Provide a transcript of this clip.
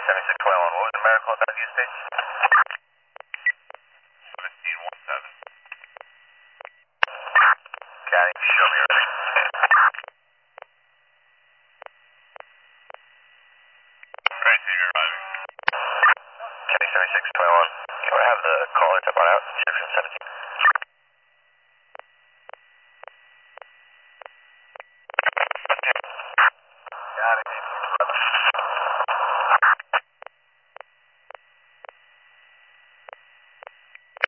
7621, what was the medical at that usage? 1717. Caddy, show me everything. Right, so you're driving. Caddy 7621, can I have the caller to run out, section 17?